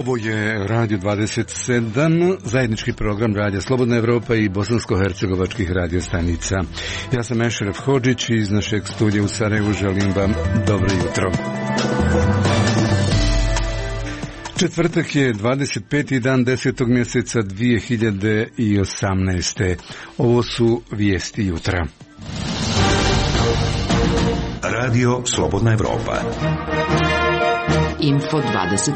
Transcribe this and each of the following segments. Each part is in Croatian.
Ovo je Radio 27, zajednički program Radija Slobodna Evropa i bosansko-hercegovačkih radiostanica. Ja sam Ešref Hodžić i iz našeg studija u Sarajevu želim vam dobro jutro. Četvrtak je 25. dan 10. mjeseca 2018. Ovo su vijesti jutra. Radio Slobodna Evropa. Info 27.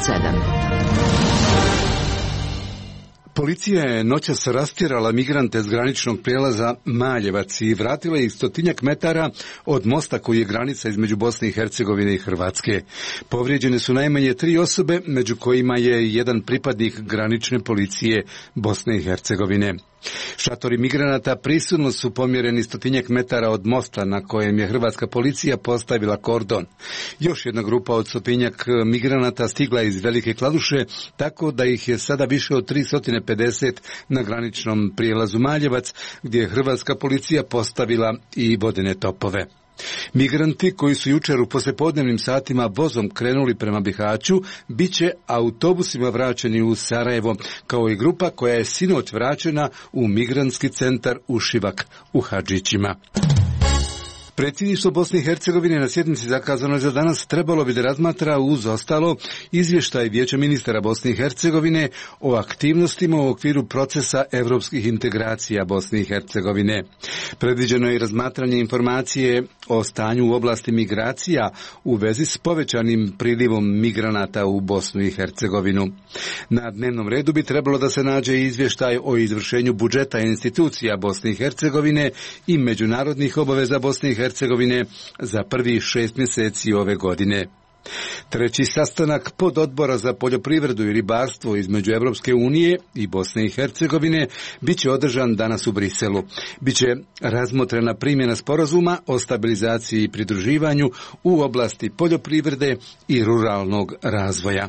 Policija je noćas rastjerala migrante s graničnog prijelaza Maljevac i vratila ih 100 metara od mosta koji je granica između Bosne i Hercegovine i Hrvatske. Povrijeđene su najmanje 3 osobe, među kojima je jedan pripadnik granične policije Bosne i Hercegovine. Šatori migranata prisilno su pomjereni 100 metara od mosta na kojem je hrvatska policija postavila kordon. Još jedna grupa od 100 migranata stigla iz Velike Kladuše, tako da ih je sada više od 350 na graničnom prijelazu Maljevac, gdje je hrvatska policija postavila i vodene topove. Migranti koji su jučer u poslijepodnevnim satima vozom krenuli prema Bihaću bit će autobusima vraćeni u Sarajevo, kao i grupa koja je sinoć vraćena u migrantski centar Ušivak u Hadžićima. Predsjedništvo Bosne i Hercegovine na sjednici zakazanoj za danas trebalo bi da razmatra uz ostalo izvještaj Vijeća ministara Bosne i Hercegovine o aktivnostima u okviru procesa evropskih integracija Bosne i Hercegovine. Predviđeno je i razmatranje informacije o stanju u oblasti migracija u vezi s povećanim prilivom migranata u Bosnu i Hercegovinu. Na dnevnom redu bi trebalo da se nađe izvještaj o izvršenju budžeta institucija Bosne i Hercegovine i međunarodnih obaveza Bosne i Hercegovine za prvih 6 mjeseci ove godine. Treći sastanak pododbora za poljoprivredu i ribarstvo između Evropske unije i Bosne i Hercegovine biće održan danas u Briselu. Biće razmotrena primjena sporazuma o stabilizaciji i pridruživanju u oblasti poljoprivrede i ruralnog razvoja.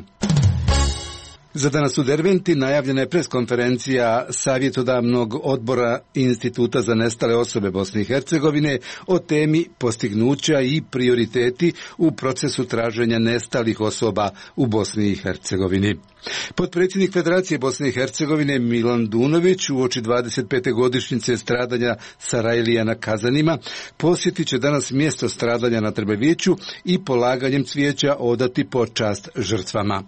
Za danas u Derventi najavljena je preskonferencija savjetodavnog odbora Instituta za nestale osobe Bosne i Hercegovine o temi postignuća i prioriteti u procesu traženja nestalih osoba u Bosni i Hercegovini. Potpredsjednik Federacije Bosne i Hercegovine Milan Dunović uoči 25. godišnjice stradanja Sarajlija na Kazanima posjetit će danas mjesto stradanja na Trbeviću i polaganjem cvijeća odati počast žrtvama.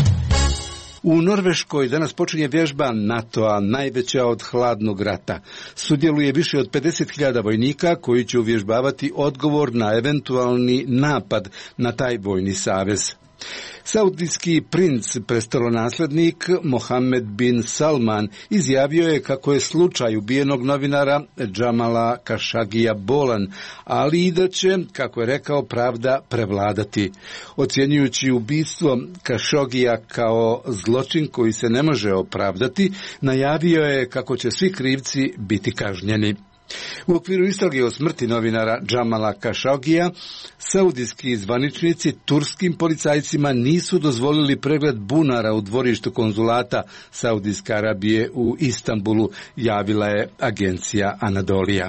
U Norveškoj danas počinje vježba NATO-a, najveća od hladnog rata. Sudjeluje više od 50.000 vojnika koji će uvježbavati odgovor na eventualni napad na taj vojni savez. Saudijski princ, prestolonaslednik Mohammed bin Salman, izjavio je kako je slučaj ubijenog novinara Džamala Kašagija bolan, ali i da će, kako je rekao, pravda prevladati. Ocjenjujući ubistvo Kašogija kao zločin koji se ne može opravdati, najavio je kako će svi krivci biti kažnjeni. U okviru istrage o smrti novinara Džamala Kašogija, saudijski zvaničnici turskim policajcima nisu dozvolili pregled bunara u dvorištu konzulata Saudijske Arabije u Istanbulu, javila je agencija Anadolija.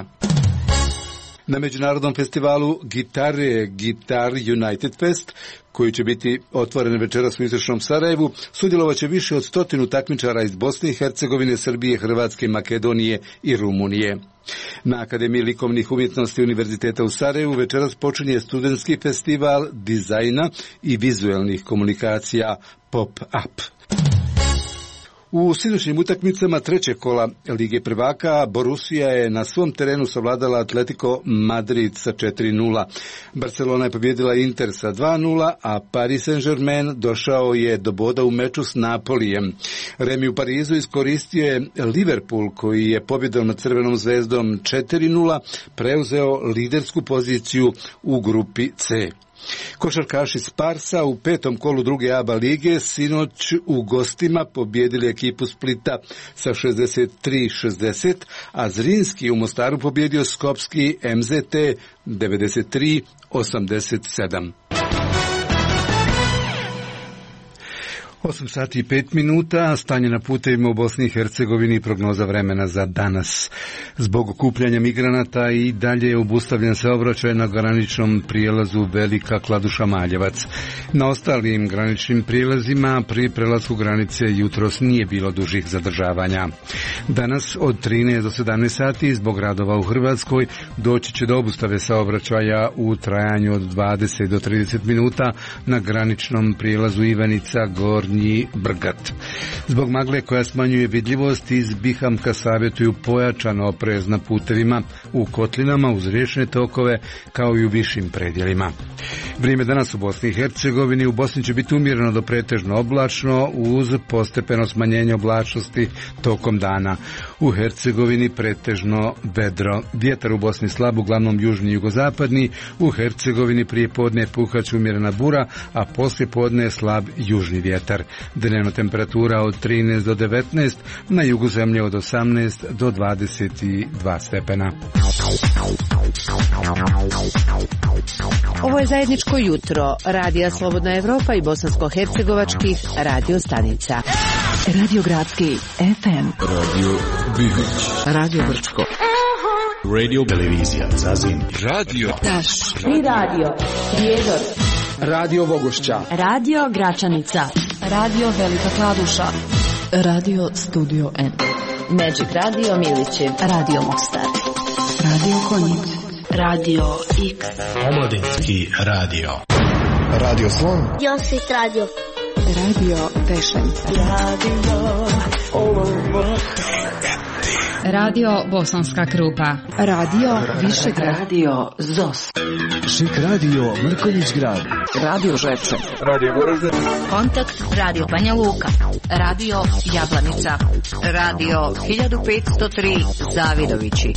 Na međunarodnom festivalu gitare Guitar United Fest, koji će biti otvoren večeras u istočnom Sarajevu, sudjelovat će više od 100 takmičara iz Bosne i Hercegovine, Srbije, Hrvatske, Makedonije i Rumunije. Na Akademiji likovnih umjetnosti Univerziteta u Sarajevu večeras počinje studentski festival dizajna i vizuelnih komunikacija Pop-Up. U sinoćnim utakmicama trećeg kola Lige prvaka Borussia je na svom terenu savladala Atletico Madrid sa 4:0. Barcelona je pobijedila Inter sa 2:0, a Paris Saint-Germain došao je do boda u meču s Napolijem. Remi u Parizu iskoristio je Liverpool, koji je pobjedom nad Crvenom zvezdom 4:0 preuzeo lidersku poziciju u grupi C. Košarkaši Sparsa u 5. kolu druge ABA lige sinoć u gostima pobjedili ekipu Splita sa 63-60, a Zrinski u Mostaru pobjedio Skopski MZT 93-87. 8 sati i 5 minuta, stanje na putevima u Bosni i Hercegovini i prognoza vremena za danas. Zbog okupljanja migranata i dalje je obustavljen saobraćaj na graničnom prijelazu Velika Kladuša-Maljevac. Na ostalim graničnim prijelazima pri prelasku granice jutros nije bilo dužih zadržavanja. Danas od 13 do 17 sati zbog radova u Hrvatskoj doći će do obustave saobraćaja u trajanju od 20 do 30 minuta na graničnom prijelazu Ivanica Gornji Brgat. Zbog magle koja smanjuje vidljivost iz Bihamka savjetuju pojačano oprez na putevima u kotlinama uz riječne tokove kao i u višim predjelima. Vrijeme danas u Bosni i Hercegovini u Bosni će biti umjereno do pretežno oblačno uz postepeno smanjenje oblačnosti tokom dana. U Hercegovini pretežno vedro. Vjetar u Bosni slab, uglavnom južni i jugozapadni. U Hercegovini prije podne puhat će umjerena bura, a poslije podne slab južni vjetar. Dnevna temperatura od 13 do 19, na jugu zemlje od 18 do 22 stepena. Ovo je zajedničko jutro Radija Slobodna Evropa i bosansko-hercegovačkih radio stanica. Radio Gradski FM, Radio Bihoć, Radio Brčko, Radio Televizija Zazin, Radio Taš i Radio Prijedor, Radio Vogošća, Radio Gračanica, Radio Velika Kladuša, Radio Studio N, Magic Radio Milićev, Radio Mostar, Radio Konjic, Radio X, Omladinski radio, Radio Slon, Josit Radio, Radio Pešanica, Radio Bosanska Krupa, Radio Višegrad, Radio Zos, Šik Radio Mrkonjić Grad, Radio Žepče, Radio Goražde, Kontakt Radio Banja Luka, Radio Jablanica, Radio 1503 Zavidovići.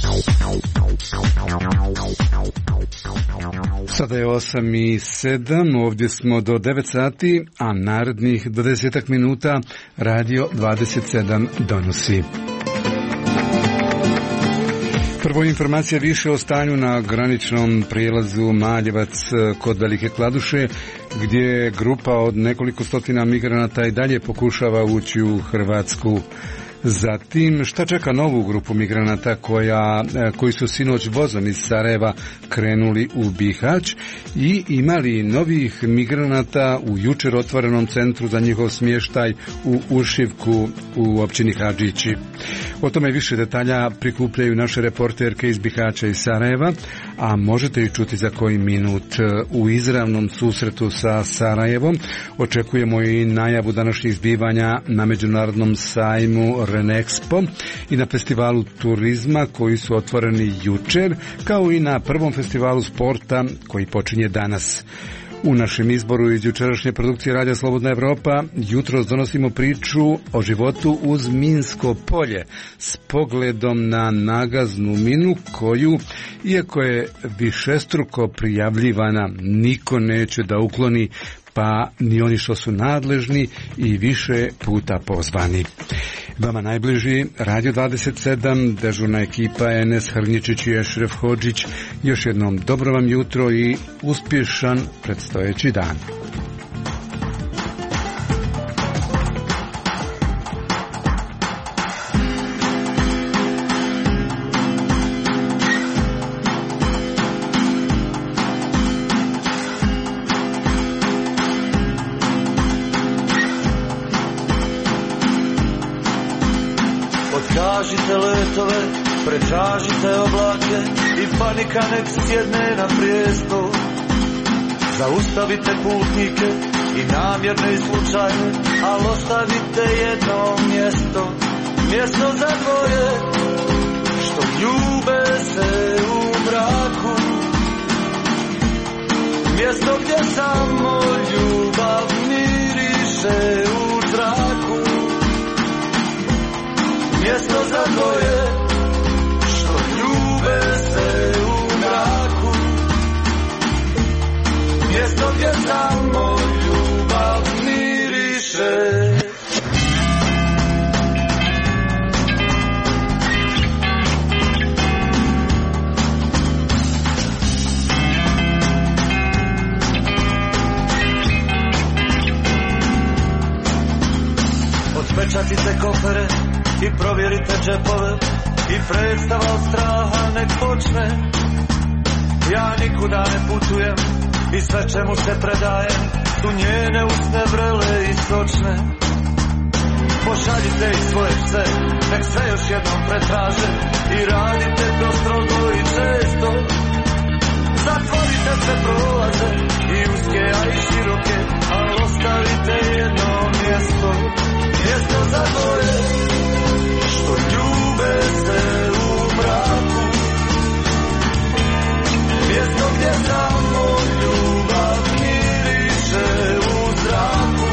Sada je 8:07, ovdje smo do 9 sati, a narednih do 10 minuta Radio 27 donosi. Prvo informacija više o stanju na graničnom prijelazu Maljevac kod Velike Kladuše, gdje grupa od nekoliko stotina migranata i dalje pokušava ući u Hrvatsku. Zatim, šta čeka novu grupu migranata koji su sinoć vozom iz Sarajeva krenuli u Bihać i imali novih migranata u jučer otvorenom centru za njihov smještaj u Ušivku u općini Hadžići. O tome više detalja prikupljaju naše reporterke iz Bihaća i Sarajeva, a možete ih čuti za koji minut. U izravnom susretu sa Sarajevom očekujemo i najavu današnjih zbivanja na međunarodnom sajmu Renexpo i na festivalu turizma koji su otvoreni jučer, kao i na prvom festivalu sporta koji počinje danas. U našem izboru iz jučerašnje produkcije Radija Slobodna Evropa jutros donosimo priču o životu uz minsko polje s pogledom na nagaznu minu koju, iako je višestruko prijavljivana, niko neće da ukloni, pa ni oni što su nadležni i više puta pozvani. Vama najbliži Radio 27, dežurna ekipa Enes Hrnjičić i Ešref Hodžić. Još jednom dobro vam jutro i uspješan predstojeći dan. Tražite letove, pretražite oblake i panika nek sjedne na prijesto. Zaustavite putnike i namjerne i slučajne, ali ostavite jedno mjesto, mjesto za dvoje što ljube se u mraku, mjesto gdje samo ljubav miriše u zraku. Mjesto za dvoje što ljube se u mraku, mjesto gdje samo ljubav miriše. provjerite džepove i predstava od straha nek počne. Ja nikuda ne putujem i sve čemu se predajem su njene usne vrele i sočne. Pošaljite ih svoje pse, nek sve još jednom pretraže i radite to strogo i često. Zatvorite sve prolaze i uske, a i široke, ali ostavite jedno mjesto. Mjesto za dvoje što ljube se u mraku. Mjesto gdje samo ljubav miriše u zraku.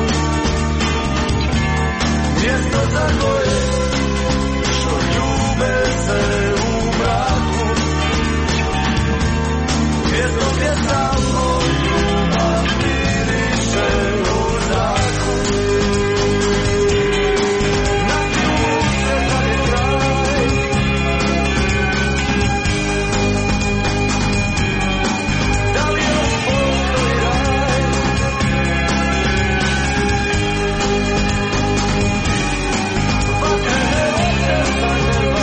Mjesto za dvoje što ljube se u mraku. Mjesto gdje samo ljubav miriše u zraku. Na ključ se taj kraj. Da li još postoji raj? Vatrene oče sa neba.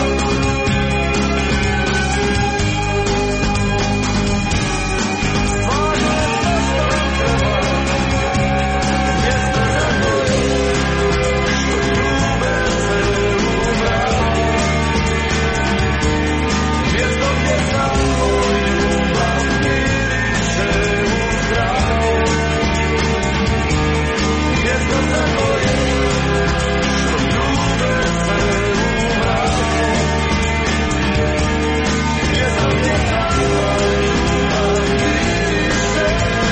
Stvarno je sve što vam treba. Mjesto za dvoje što ljube se u mraku. Mjesto gdje samo ljubav miriše u zraku. Mjesto za dvoje što ljube se u mraku. Mjesto gdje samo ljubav miriše.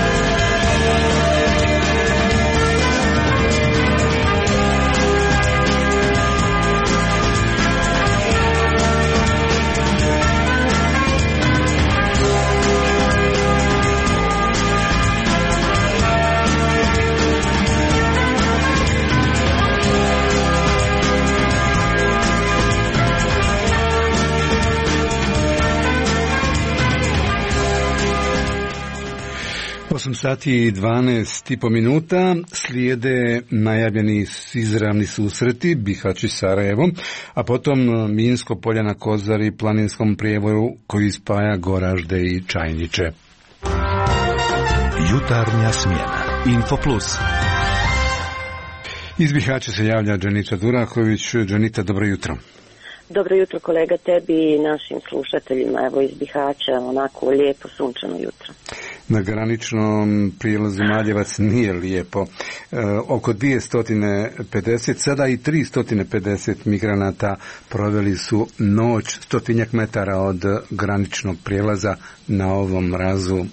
Osam sati i 12,5 minuta, slijede najavljeni izravni susreti Bihać i Sarajevo, a potom Minsko polje na Kozari, planinskom prijevoju koji spaja Goražde i Čajniče. Jutarnja smjena. Info Plus. Iz Bihaća se javlja Dženita Duraković. Dženita, dobro jutro. Dobro jutro kolega tebi i našim slušateljima, evo iz Bihaća, onako lijepo sunčano jutro. Na graničnom prijelazu Maljevac nije lijepo. Oko 250, sada i 350 migranata proveli su noć 100 metara od graničnog prijelaza na ovom mrazu.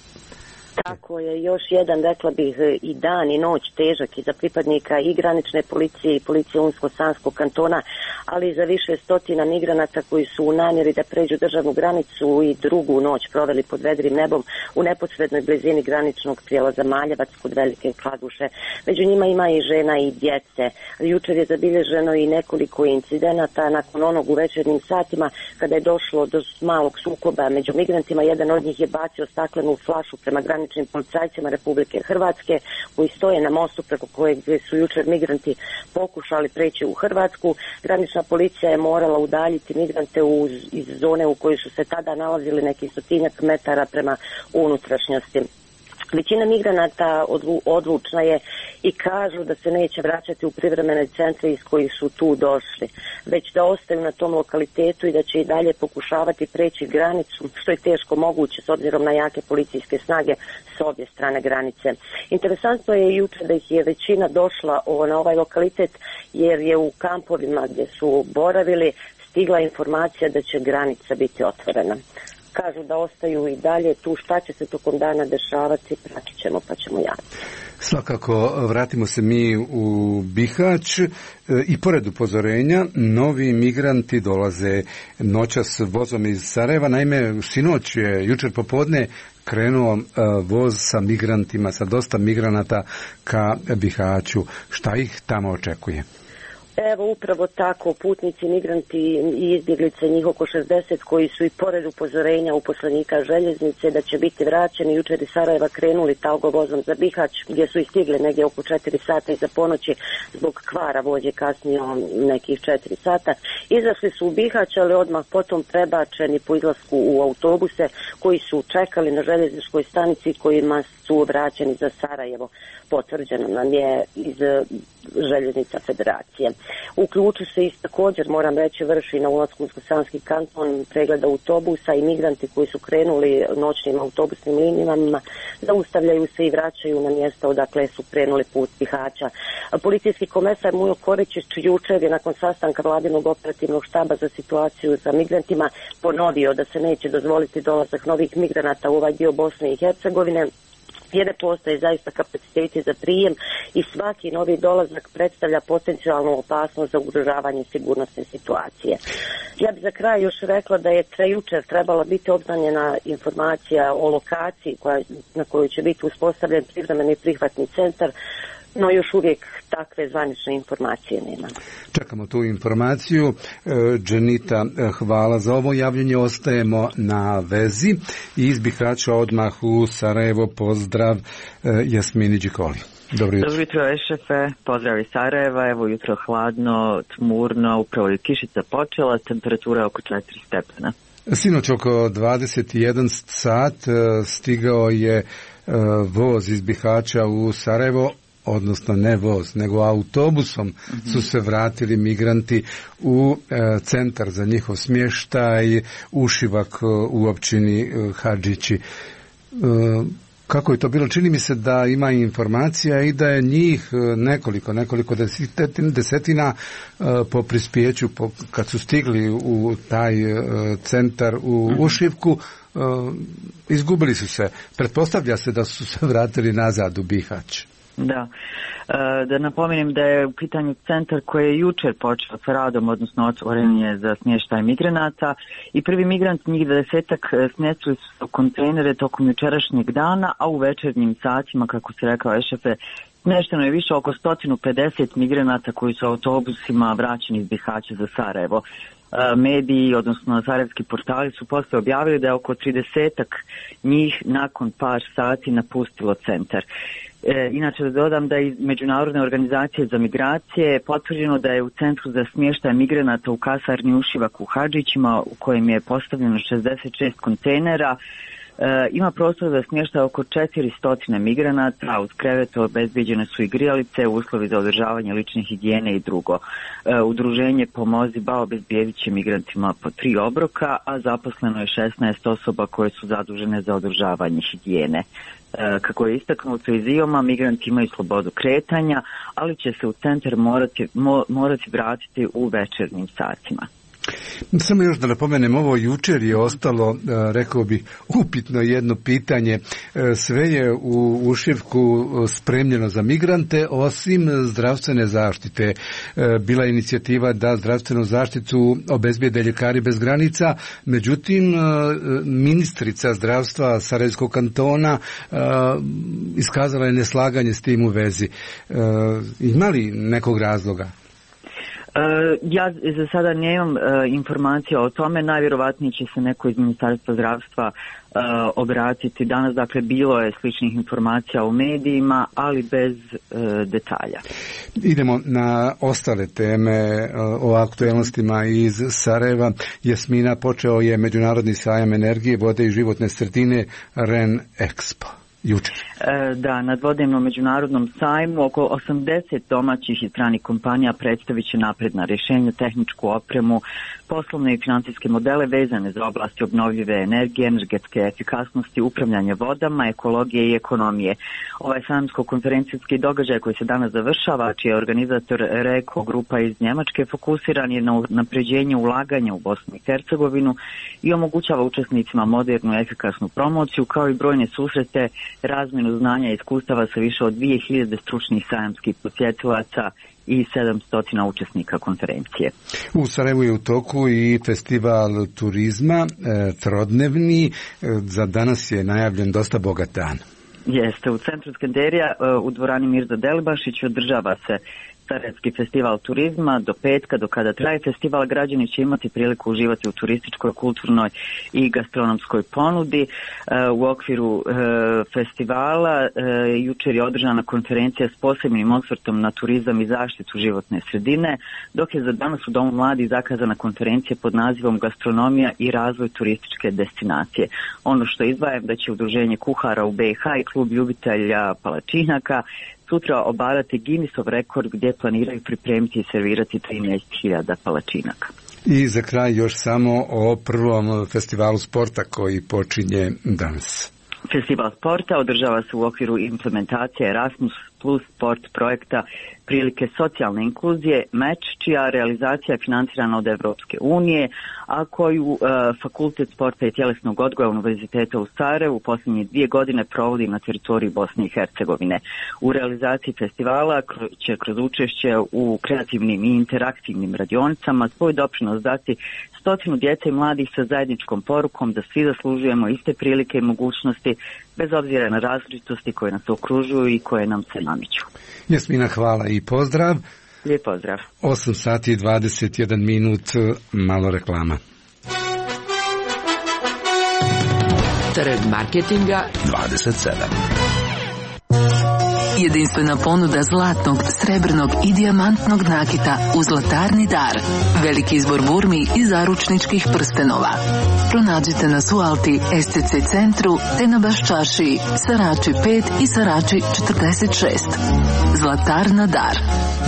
Tako je, još jedan, rekla bih, i dan i noć težak i za pripadnika i granične policije i policije Unsko-Sanskog kantona, ali i za više stotina migranata koji su u namjeri da pređu državnu granicu i drugu noć proveli pod vedrim nebom u neposrednoj blizini graničnog prijelaza Maljevac kod Velike Kladuše. Među njima ima i žena i djece. Jučer je zabilježeno i nekoliko incidenata nakon onog u večernjim satima kada je došlo do malog sukoba među migrantima. Jedan od njih je bacio staklenu flašu prema graničnim policajcima Republike Hrvatske koji stoje na mostu preko kojeg su jučer migranti pokušali preći u Hrvatsku. Granična policija je morala udaljiti migrante iz zone u kojoj su se tada nalazili nekih 100 metara prema unutrašnjosti. Većina migranata odlučna je i kažu da se neće vraćati u privremene centre iz kojih su tu došli, već da ostaju na tom lokalitetu i da će i dalje pokušavati preći granicu, što je teško moguće s obzirom na jake policijske snage s obje strane granice. Interesantno je jučer da ih je većina došla na ovaj lokalitet jer je u kampovima gdje su boravili stigla informacija da će granica biti otvorena. Kažu da ostaju i dalje tu, šta će se tokom dana dešavati, pratit ćemo pa ćemo javiti. Svakako, vratimo se mi u Bihać i pored upozorenja, novi migranti dolaze noćas vozom iz Sarajeva. Naime, sinoć je, jučer popodne, krenuo voz sa migrantima, sa dosta migranata ka Bihaću. Šta ih tamo očekuje? Evo upravo tako, putnici, migranti i izbjeglice, njih oko 60 koji su i pored upozorenja uposlenika željeznice da će biti vraćeni, jučer iz Sarajeva krenuli talgovozom za Bihać gdje su i stigli negdje oko 4 sata iza ponoći zbog kvara vođe kasnio nekih 4 sata. Izašli su u Bihać, ali odmah potom prebačeni po izlasku u autobuse koji su čekali na željezničkoj stanici kojima su vraćeni za Sarajevo. Potvrđeno nam je iz željeznica Federacije. U Ključu se također, moram reći, vrši na ulasku u Sanski kanton pregled autobusa i migranti koji su krenuli noćnim autobusnim linijama zaustavljaju se i vraćaju na mjesto odakle su krenuli put Bihaća. Policijski komesar Mujo Koričić jučer je nakon sastanka vladinog operativnog štaba za situaciju sa migrantima ponovio da se neće dozvoliti dolazak novih migranata u ovaj dio Bosne i Hercegovine, jer ne postoje zaista kapaciteti za prijem i svaki novi dolazak predstavlja potencijalnu opasnost za ugrožavanje sigurnosne situacije. Ja bih za kraj još rekla da je jučer trebala biti obznanjena informacija o lokaciji na kojoj će biti uspostavljen privremeni prihvatni centar, no još uvijek takve zvanične informacije nema. Čekamo tu informaciju. Dženita, hvala za ovo javljanje. Ostajemo na vezi i iz Bihaća odmah u Sarajevo. Pozdrav Jasmini Đikoli. Dobro jutro. Dobro jutro, šefe. Pozdrav iz Sarajeva. Evo jutro hladno, tmurno, upravo je kišica počela, temperatura je oko 4 stepena. Sinoć oko 21 sat stigao je voz iz Bihaća u Sarajevo, odnosno ne voz, nego autobusom su se vratili migranti u centar za njihov smještaj Ušivak u općini Hadžići. Kako je to bilo? Čini mi se da ima informacija i da je njih nekoliko desetina po prispjeću, kad su stigli u taj centar u Ušivku, izgubili su se. Pretpostavlja se da su se vratili nazad u Bihać. Da napomenem da je u pitanju centar koji je jučer počeo sa radom, odnosno otvoren je za smještaj migranata i prvi migrant, njih 20-ak, smjestili su kontejnere tokom jučerašnjeg dana, a u večernjim satima, kako se rekao šefe, smješteno je više oko 150 migranata koji su autobusima vraćeni iz Bihaća za Sarajevo. Mediji, odnosno sarajevski portali su poslije objavili da je oko 30-ak njih nakon par sati napustilo centar. Inače da dodam da iz Međunarodne organizacije za migracije potvrđeno da je u centru za smještaj migranata u kasarni Ušivak u Hadžićima, u kojem je postavljeno 66 kontejnera, ima prostor za smještaj oko 400 migranata, a uz krevete obezbijeđene su i grijalice, uslovi za održavanje lične higijene i drugo. Udruženje Pomozi Ba obezbijedit će migrantima po 3 obroka, a zaposleno je 16 osoba koje su zadužene za održavanje higijene. Kako je istaknuto iz IOM-a, migranti imaju slobodu kretanja, ali će se u centar morati vratiti u večernjim satima. Samo još da napomenem, ovo jučer je ostalo, rekao bih, upitno jedno pitanje. Sve je u Ušivku spremljeno za migrante, osim zdravstvene zaštite. Bila je inicijativa da zdravstvenu zaštitu obezbijede Ljekari bez granica, međutim, ministrica zdravstva Sarajevskog kantona iskazala je neslaganje s tim u vezi. Ima li nekog razloga? Ja za sada nemam informacija o tome, najvjerovatnije će se neko iz Ministarstva zdravstva obratiti. Danas, dakle, bilo je sličnih informacija u medijima, ali bez detalja. Idemo na ostale teme o aktualnostima iz Sarajeva. Jasmina, počeo je Međunarodni sajam energije, vode i životne sredine REN Expo. Jučer. Da, na dvodnevnom međunarodnom sajmu oko 80 domaćih i stranih kompanija predstavit će napredna rješenja, tehničku opremu, poslovne i financijske modele vezane za oblasti obnovljive energije, energetske efikasnosti, upravljanje vodama, ekologije i ekonomije. Ovaj sajamsko-konferencijski događaj koji se danas završava, čiji je organizator REKO grupa iz Njemačke, fokusiran je na unapređenje ulaganja u Bosnu i Hercegovinu i omogućava učesnicima modernu i efikasnu promociju, kao i brojne susrete, razmjenu znanja i iskustava sa više od 2000 stručnih sajamskih posjetilaca i 700 učesnika konferencije. U Sarajevu je u toku i festival turizma, trodnevni. Za danas je najavljen dosta bogat dan. Jeste, u centru Skenderija, u dvorani Mirza Delibašić, održava se Sarajevski festival turizma do petka, do kada traje festival, građani će imati priliku uživati u turističkoj, kulturnoj i gastronomskoj ponudi. U okviru festivala jučer je održana konferencija s posebnim osvrtom na turizam i zaštitu životne sredine, dok je za danas u Domu mladih zakazana konferencija pod nazivom Gastronomija i razvoj turističke destinacije. Ono što izdvajam da će Udruženje kuhara u BiH i klub ljubitelja palačinaka sutra obavljati Guinnessov rekord gdje planiraju pripremiti i servirati 13.000 palačinaka. I za kraj još samo o prvom festivalu sporta koji počinje danas. Festival sporta održava se u okviru implementacije Erasmus Plus sport projekta Prilike socijalne inkluzije, meč čija realizacija je financirana od Evropske unije, a koju Fakultet sporta i tjelesnog odgoja Univerziteta u Sarajevu u posljednje 2 godine provodi na teritoriji Bosne i Hercegovine. U realizaciji festivala će kroz učešće u kreativnim i interaktivnim radionicama svoj doprinos dati 100 djece i mladih sa zajedničkom porukom da svi zaslužujemo iste prilike i mogućnosti bez obzira na različitosti koje nas okružuju i koje nam se namiću. Jasmina, hvala i pozdrav. Lijep pozdrav. 8 sati i 21 minut, malo reklama. Trg marketinga 27. Jedinstvena ponuda zlatnog, srebrnog i dijamantnog nakita u Zlatarni dar. Veliki izbor burmi i zaručničkih prstenova. Pronađite nas u Alti, STC centru, te na Baščaršiji, Sarači 5 i Sarači 46. Zlatarna dar.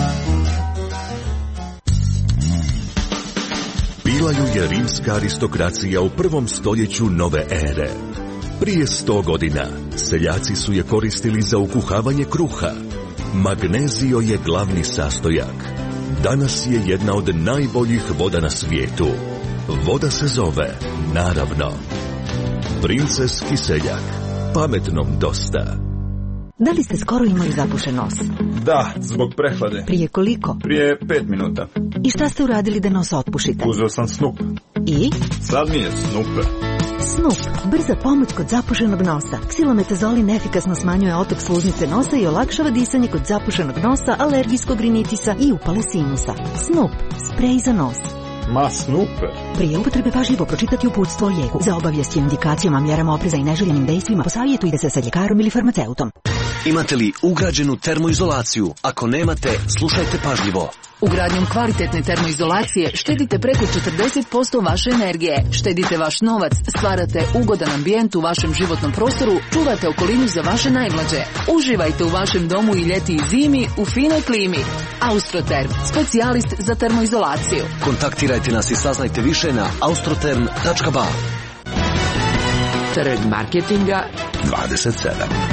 Bilaju je rimska aristokracija u 1. stoljeću nove ere. Prije 100 godina seljaci su je koristili za ukuhavanje kruha. Magnezio je glavni sastojak. Danas je jedna od najboljih voda na svijetu. Voda se zove, naravno, Princeski seljak. Pametnom dosta. Da li ste skoro imali zapušen nos? Da, zbog prehlade. Prije koliko? Prije 5 minuta. I šta ste uradili da nos otpušite? Uzeo sam Snoop. I? Sad mi je Snooper. Snoop, brza pomoć kod zapušenog nosa. Ksilometazolin efikasno smanjuje otok sluznice nosa i olakšava disanje kod zapušenog nosa, alergijskog rinitisa i upale sinusa. Snoop, sprej za nos. Ma Snooper. Prije upotrebe pažljivo pročitati uputstvo o lijeku. Za obavijesti o indikacijama, mjerama opreza i neželjenim dejstvima posavjetujte se sa ljekarom ili farmaceutom. Imate li ugrađenu termoizolaciju? Ako nemate, slušajte pažljivo. Ugradnjom kvalitetne termoizolacije štedite preko 40% vaše energije. Štedite vaš novac, stvarate ugodan ambijent u vašem životnom prostoru, čuvate okolinu za vaše najmlađe. Uživajte u vašem domu i ljeti i zimi u finoj klimi. Austroterm, specijalist za termoizolaciju. Kontaktirajte nas i saznajte više na austroterm.ba. Trg marketinga 27.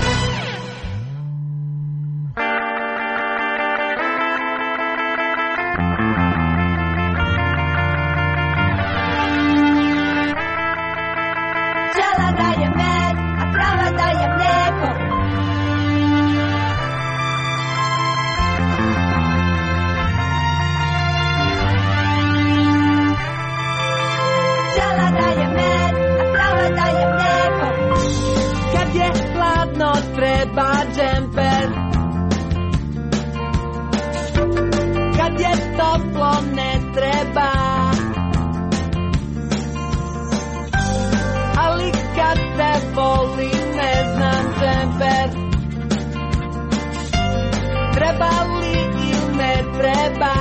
Treba džemper, kad je toplo ne treba, ali kad te boli ne znam džemper, treba li ili ne treba.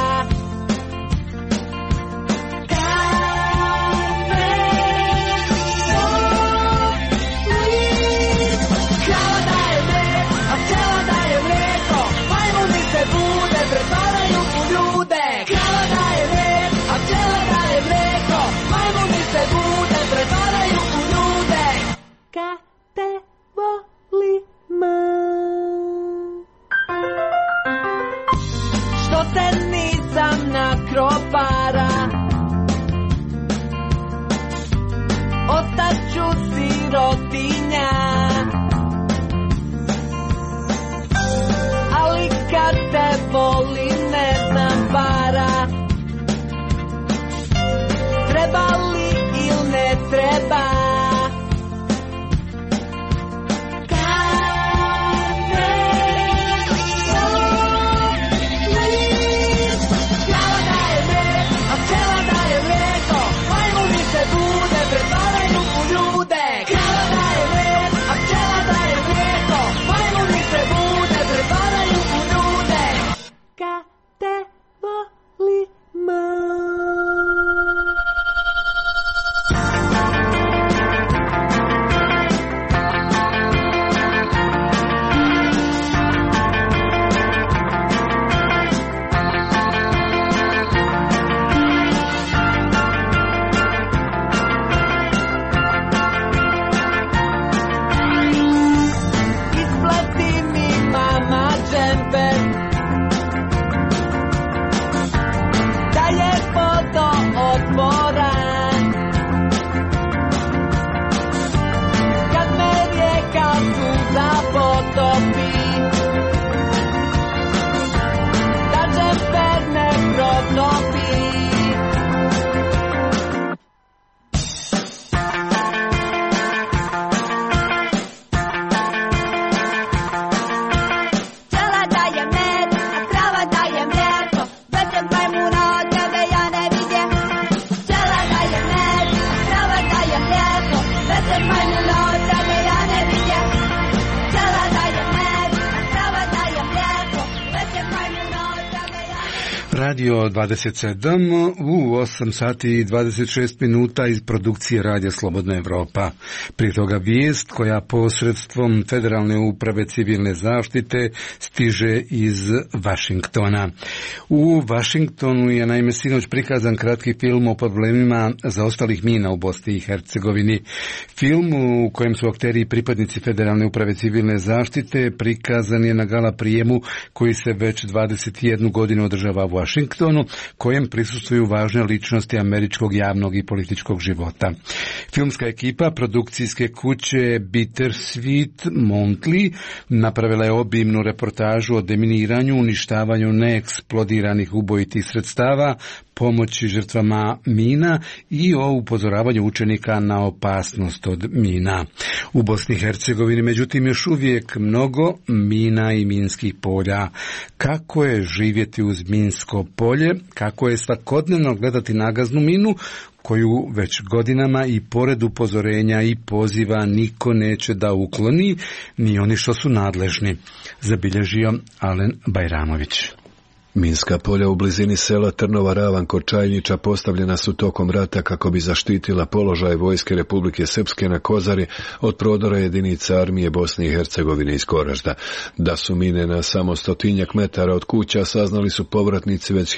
Što te nisam na kropara, ostaću sirotinja, ali kad te voli ne znam para, treba li ili ne treba. Radio 27 u 8 sati i 26 minuta iz produkcije Radija Slobodna Evropa. Prije toga vijest koja posredstvom Federalne uprave civilne zaštite stiže iz Vašingtona. U Vašingtonu je naime sinoć prikazan kratki film o problemima zaostalih mina u Bosni i Hercegovini. Film u kojem su akteri i pripadnici Federalne uprave civilne zaštite prikazan je na gala prijemu koji se već 21 godinu održava u Vašingtonu, kojem prisustvuju važne ličnosti američkog javnog i političkog života. Filmska ekipa produkcijske kuće Bittersweet Monthly napravila je obimnu reportažu o deminiranju, uništavanju neeksplodiranih ubojitih sredstava, pomoći žrtvama mina i o upozoravanju učenika na opasnost od mina. U Bosni i Hercegovini, međutim, još uvijek mnogo mina i minskih polja. Kako je živjeti uz minsko polje, kako je svakodnevno gledati nagaznu minu, koju već godinama i pored upozorenja i poziva niko neće da ukloni, ni oni što su nadležni, zabilježio Alen Bajramović. Minska polja u blizini sela Trnova Ravan kod Čajnića postavljena su tokom rata kako bi zaštitila položaj vojske Republike Srpske na Kozari od prodora jedinica armije Bosne i Hercegovine iz Koražda. Da su mine na samo 100 metara od kuća saznali su povratnici već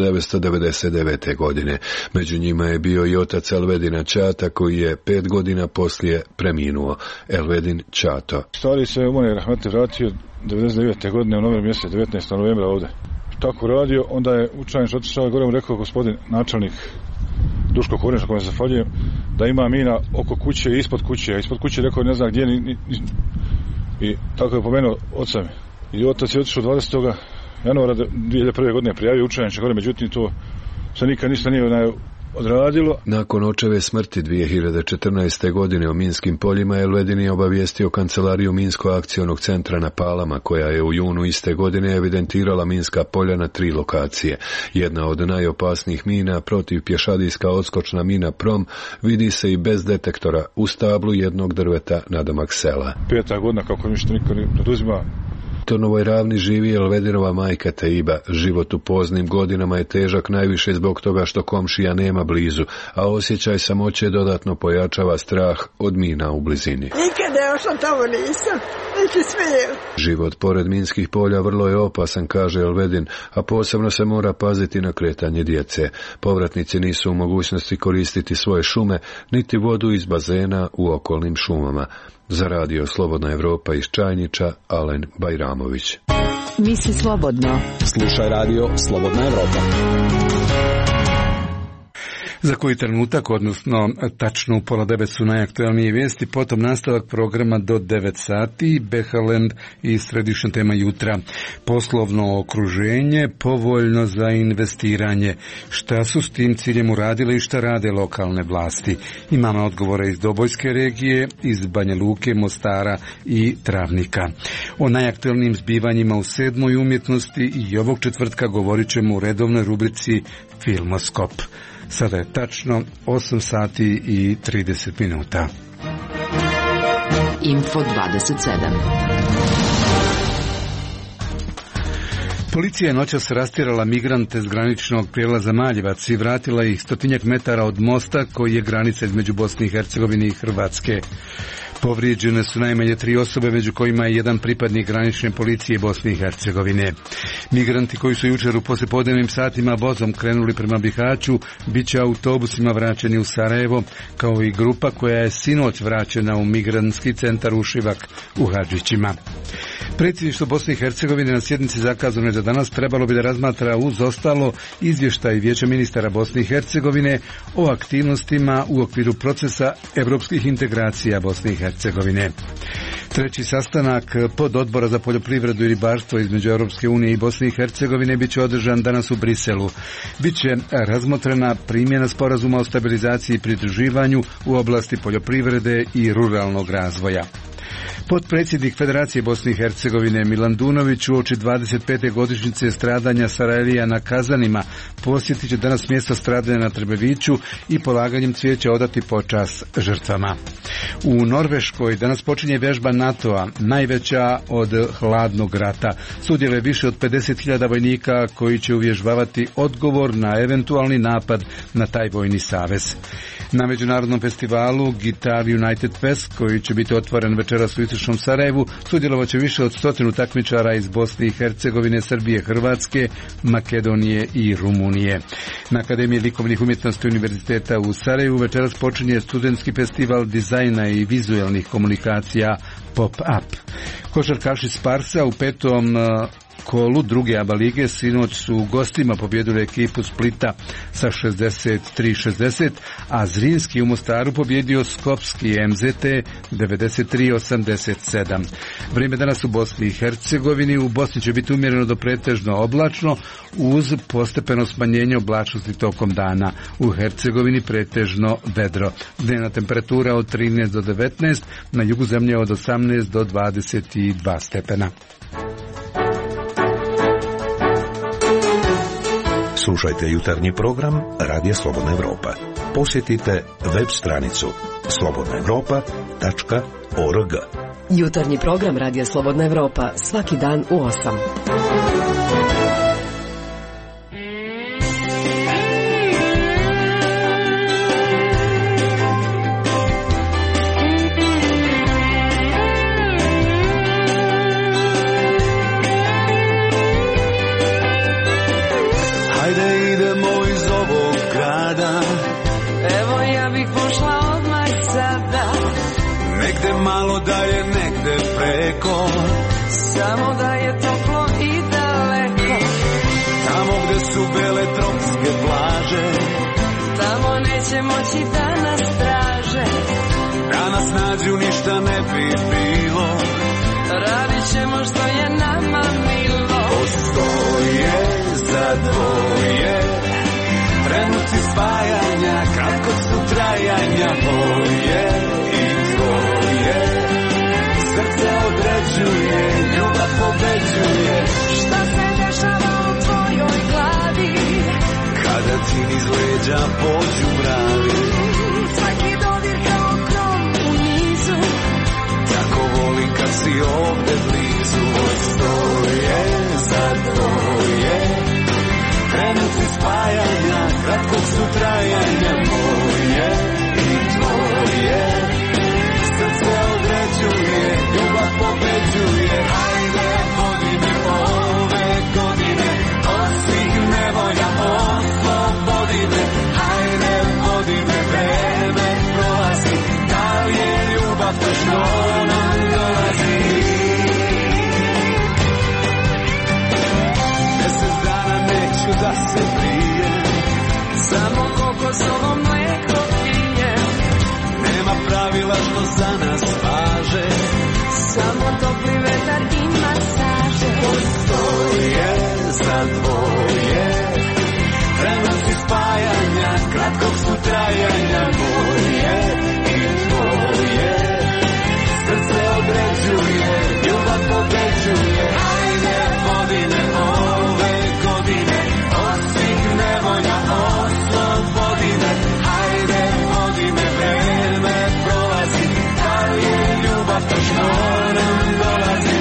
1999. godine. Među njima je bio i otac Elvedina Čata koji je 5 godina poslije preminuo. Elvedin Čato. Stari se umone rahmeti vratio 99. godine u novembru mjesecu, 19. novembra ovdje. Tako radio, onda je Učajnić otišao gore, mu rekao gospodin načelnik Duško Kornić, na kojem se zahvaljujem, da ima mina oko kuće i ispod kuće, a ispod kuće rekao ne zna gdje i tako je pomenuo oca mi. I otac je otišao 20. januara 2001. godine prijavio Učajnić gore, međutim to se nikad ništa nije odradilo. Nakon očeve smrti 2014. godine o minskim poljima Elvedin je obavijestio kancelariju Minsko-akcionog centra na Palama, koja je u junu iste godine evidentirala minska polja na 3 lokacije. Jedna od najopasnijih mina, protiv pješadijska odskočna mina Prom, vidi se i bez detektora u stablu jednog drveta nadomak sela. 5. godina kako ništa niko ne poduzima. U Trnovoj Ravni živi Elvedinova majka Teiba. Život u poznim godinama je težak najviše zbog toga što komšija nema blizu, a osjećaj samoće dodatno pojačava strah od mina u blizini. Nikada još on tamo nisam, neki smijem. Život pored minskih polja vrlo je opasan, kaže Elvedin, a posebno se mora paziti na kretanje djece. Povratnici nisu u mogućnosti koristiti svoje šume, niti vodu iz bazena u okolnim šumama. Za Radio Slobodna Evropa iz Čajnića, Alen Bajramović. Misli slobodno. Slušaj Radio Slobodna Evropa. Za koji trenutak, odnosno tačno u 8:30 su najaktualnije vijesti, potom nastavak programa do 9 sati, Behaland i središnja tema jutra. Poslovno okruženje, povoljno za investiranje. Šta su s tim ciljem uradile i šta rade lokalne vlasti? Imamo odgovore iz Dobojske regije, iz Banja Luke, Mostara i Travnika. O najaktualnijim zbivanjima u 7. umjetnosti i ovog četvrtka govorit ćemo u redovnoj rubrici Filmoskop. Sada je tačno 8 sati i 30 minuta. Info 27. Policija je noćas rastjerala migrante s graničnog prijelaza Maljevac i vratila ih 100 metara od mosta koji je granica između Bosne i Hercegovine i Hrvatske. Povrijeđene su najmanje 3 osobe, među kojima je jedan pripadnik granične policije Bosne i Hercegovine. Migranti koji su jučer u poslijepodnevnim satima vozom krenuli prema Bihaću, bit će autobusima vraćeni u Sarajevo, kao i grupa koja je sinoć vraćena u migrantski centar Ušivak u Hadžićima. Predsjedništvo Bosne i Hercegovine na sjednici zakazane za danas trebalo bi da razmatra uz ostalo izvještaj Vijeća ministara Bosne i Hercegovine o aktivnostima u okviru procesa evropskih integracija Bosne i Hercegovine. Treći sastanak pododbora za poljoprivredu i ribarstvo između Europske unije i Bosne i Hercegovine bit će održan danas u Briselu. Biće razmotrena primjena sporazuma o stabilizaciji i pridruživanju u oblasti poljoprivrede i ruralnog razvoja. Potpredsjednik Federacije Bosne i Hercegovine Milan Dunović uoči 25. godišnjice stradanja Sarajlija na Kazanima posjetit će danas mjesto stradanja na Trbeviću i polaganjem cvijeća odati počast žrtvama. U Norveškoj danas počinje vježba NATO-a, najveća od hladnog rata. Sudjeluje više od 50.000 vojnika koji će uvježbavati odgovor na eventualni napad na taj vojni savez. Na međunarodnom festivalu Guitar United Fest, koji će biti otvoren večeras u istočnom Sarajevu, sudjelovat će više od 100 takmičara iz Bosne i Hercegovine, Srbije, Hrvatske, Makedonije i Rumunije. Na Akademiji likovnih umjetnosti Univerziteta u Sarajevu večeras počinje studentski festival dizajna i vizualnih komunikacija Pop-up. Košarkaši Sparsa u petom kolu druge ABA lige sinoć su gostima pobjedili ekipu Splita sa 63-60, a Zrinski u Mostaru pobjedio Skopski MZT 93-87. Vrijeme danas u Bosni i Hercegovini. U Bosni će biti umjereno do pretežno oblačno uz postepeno smanjenje oblačnosti tokom dana. U Hercegovini pretežno vedro. Dnevna temperatura od 13 do 19, na jugu zemlje od 18 do 22 stepena. Slušajte jutarnji program Radija Slobodna Evropa. Posjetite web stranicu slobodnaevropa.org. Jutarnji program Radija Slobodna Evropa svaki dan u 8. Malo dalje, negde preko, samo da je toplo i daleko. Tamo gde su bele tropske plaže, tamo neće moći da nas traže. Da nas nađu ništa ne bi bilo, radit ćemo što je nama milo. Postoje za dvoje trenuci spajanja, kratkog su trajanja, moje i tvoje. Srce određuje, ljubav pobeđuje. Šta se dešava u tvojoj glavi kada ti niz leđa pođu mravi? Svaki dodir kao grom u nizu, tako volim kad si ovde blizu. Postoje za dvoje trenuci spajanja, kratkog su trajanja, moje i tvoje. Srce određuje, ljubav pobeđuje. Hajde, vodi me ove godine, od svih nevolja oslobodi me. Hajde, vodi me, vreme prolazi, da li je ljubav to što nam dolazi? Mjesec dana neću da se brijem, samo kokosovo mleko pijem. Nema pravila što za nas važe, samo topli vetar i masaže. Postoje za dvoje trenuci spajanja, kratkog su trajanja, moje i tvoje. Srce određuje, ljubav pobeđuje. Hajde, vodi me ove godine, od svih nevolja oslobodi me. Hajde, vodi me, vreme prolazi, da li je ljubav to što nam dolazi?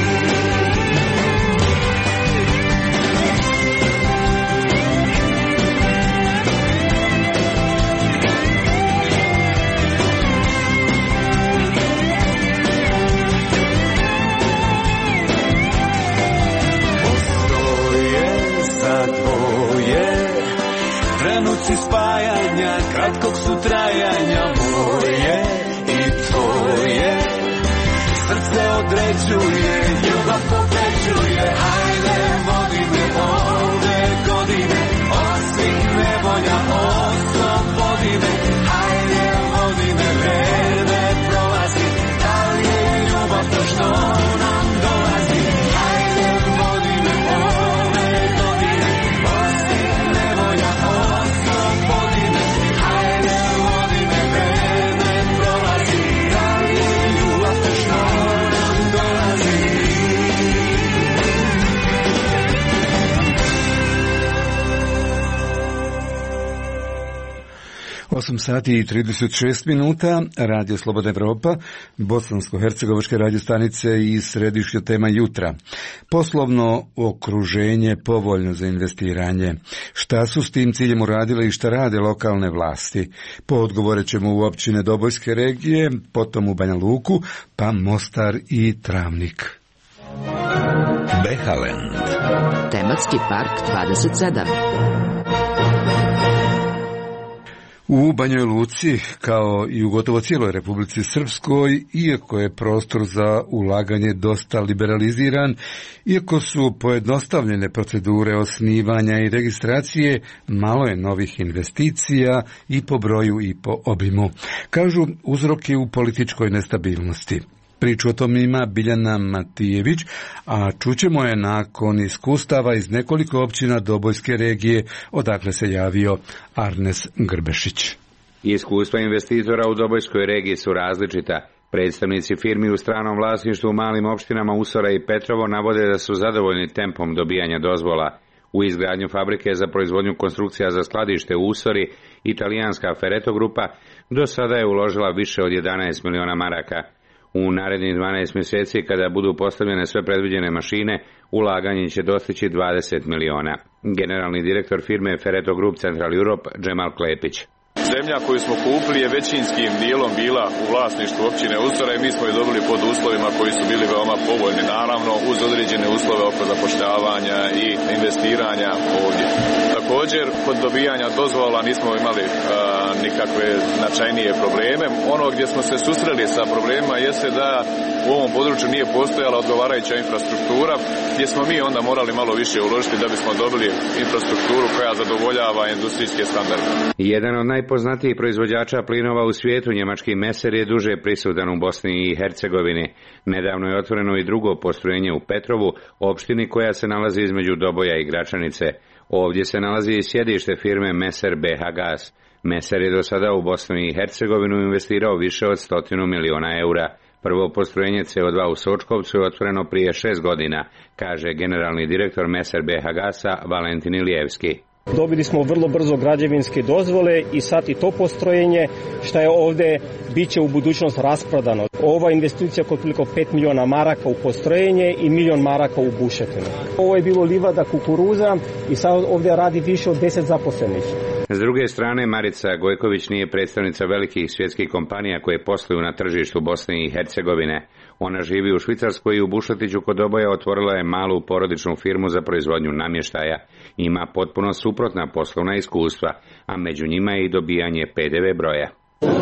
Trenuci spajanja, kratkog su trajanja, moje i tvoje. Srce određuje, ljubav pobeđuje. Hajde, vodi me ove godine, od svih nevolja oslobodi me. Hajde, vodi me, vreme prolazi, da li je ljubav to što nam dolazi? Hajde, vodi me ove godine, od svih nevolja oslobodi me. Hajde, vodi me, vreme prolazi, da li je ljubav to što 8 sati i 36 minuta, Radio Slobodna Evropa, bosansko-hercegovačke radiostanice i središnja tema jutra. Poslovno okruženje povoljno za investiranje. Šta su s tim ciljem uradile i šta rade lokalne vlasti? Poodgovorit ćemo u općine Dobojske regije, potom u Banja Luku, pa Mostar i Travnik. Behaland. Tematski park 27. U Banjoj Luci, kao i u gotovo cijeloj Republici Srpskoj, iako je prostor za ulaganje dosta liberaliziran, iako su pojednostavljene procedure osnivanja i registracije, malo je novih investicija i po broju i po obimu. Kažu, uzrok je u političkoj nestabilnosti. Priču o tom ima Biljana Matijević, a čućemo je nakon iskustava iz nekoliko općina Dobojske regije, odakle se javio Arnes Grbešić. Iskustva investitora u Dobojskoj regiji su različita. Predstavnici firmi u stranom vlasništvu u malim opštinama Usora i Petrovo navode da su zadovoljni tempom dobijanja dozvola. U izgradnju fabrike za proizvodnju konstrukcija za skladište u Usori, italijanska Fereto grupa do sada je uložila više od 11 miliona maraka. U narednih 12 mjeseci, kada budu postavljene sve predviđene mašine, ulaganje će dostići 20 miliona. Generalni direktor firme Fereto Group Central Europe, Džemal Klepić. Zemlja koju smo kupili je većinskim dijelom bila u vlasništvu općine Usora i mi smo je dobili pod uslovima koji su bili veoma povoljni, naravno uz određene uslove oko zapošljavanja i investiranja ovdje. Također, kod dobijanja dozvola nismo imali nikakve značajnije probleme. Ono gdje smo se susreli sa problemima jeste da u ovom području nije postojala odgovarajuća infrastruktura, gdje smo mi onda morali malo više uložiti da bismo dobili infrastrukturu koja zadovoljava industrijske standarde. Jedan od najpoznatijih proizvođača plinova u svijetu, njemački Messer, je duže prisutan u Bosni i Hercegovini. Nedavno je otvoreno i drugo postrojenje u Petrovu, opštini koja se nalazi između Doboja i Gračanice. Ovdje se nalazi i sjedište firme Messer BH Gas. Messer je do sada u Bosnu i Hercegovinu investirao više od 100 miliona eura. Prvo postrojenje CO2 u Sočkovcu je otvoreno prije 6 godina, kaže generalni direktor Messer BH Gasa Valentin Ilijevski. Dobili smo vrlo brzo građevinske dozvole i sad i to postrojenje što je ovdje bit će u budućnost rasprodano. Ova investicija je otprilike 5 miliona maraka u postrojenje i milion maraka u bušetinu. Ovo je bilo livada kukuruza i sad ovdje radi više od 10 zaposlenih. S druge strane, Marica Gojković nije predstavnica velikih svjetskih kompanija koje posluju na tržištu Bosne i Hercegovine. Ona živi u Švicarskoj i u Bušetiću kod Doboja otvorila je malu porodičnu firmu za proizvodnju namještaja. Ima potpuno suprotna poslovna iskustva, a među njima je i dobijanje PDV broja.